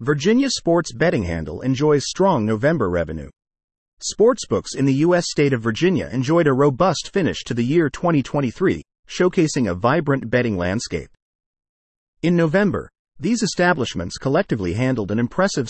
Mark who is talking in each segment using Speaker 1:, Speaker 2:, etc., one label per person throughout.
Speaker 1: Virginia sports betting handle enjoys strong November revenue. Sportsbooks in the U.S. state of Virginia enjoyed a robust finish to the year 2023, showcasing a vibrant betting landscape. In November, these establishments collectively handled an impressive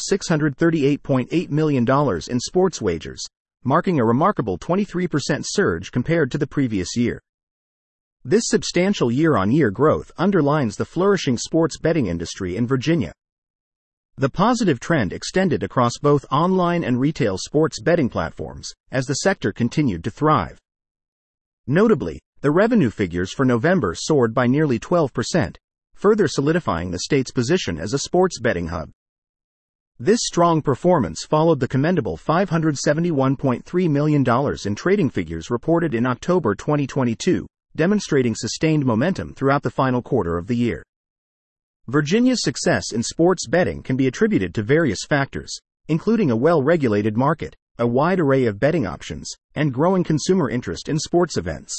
Speaker 1: $638.8 million in sports wagers, marking a remarkable 23% surge compared to the previous year. This substantial year-on-year growth underlines the flourishing sports betting industry in Virginia. The positive trend extended across both online and retail sports betting platforms, as the sector continued to thrive. Notably, the revenue figures for November soared by nearly 12%, further solidifying the state's position as a sports betting hub. This strong performance followed the commendable $571.3 million in trading figures reported in October 2022, demonstrating sustained momentum throughout the final quarter of the year. Virginia's success in sports betting can be attributed to various factors, including a well-regulated market, a wide array of betting options, and growing consumer interest in sports events.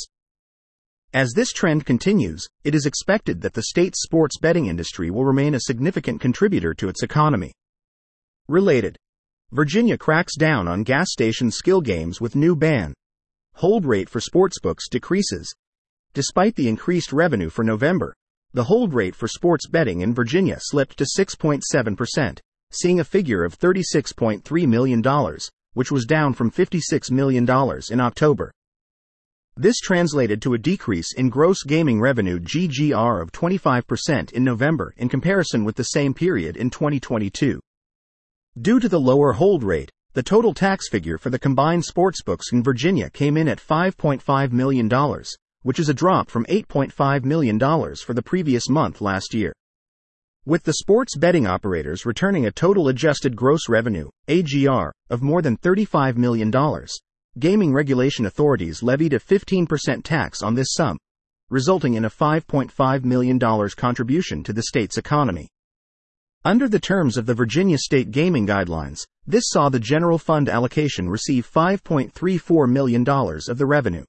Speaker 1: As this trend continues, it is expected that the state's sports betting industry will remain a significant contributor to its economy. Related, Virginia cracks down on gas station skill games with new ban. Hold rate for sportsbooks decreases. Despite the increased revenue for November, the hold rate for sports betting in Virginia slipped to 6.7%, seeing a figure of $36.3 million, which was down from $56 million in October. This translated to a decrease in gross gaming revenue GGR of 25% in November in comparison with the same period in 2022. Due to the lower hold rate, the total tax figure for the combined sportsbooks in Virginia came in at $5.5 million, which is a drop from $8.5 million for the previous month last year. With the sports betting operators returning a total adjusted gross revenue, AGR, of more than $35 million, gaming regulation authorities levied a 15% tax on this sum, resulting in a $5.5 million contribution to the state's economy. Under the terms of the Virginia State Gaming Guidelines, this saw the general fund allocation receive $5.34 million of the revenue.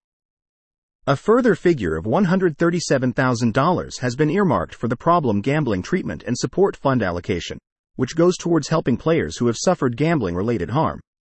Speaker 1: A further figure of $137,000 has been earmarked for the Problem Gambling Treatment and Support Fund allocation, which goes towards helping players who have suffered gambling-related harm,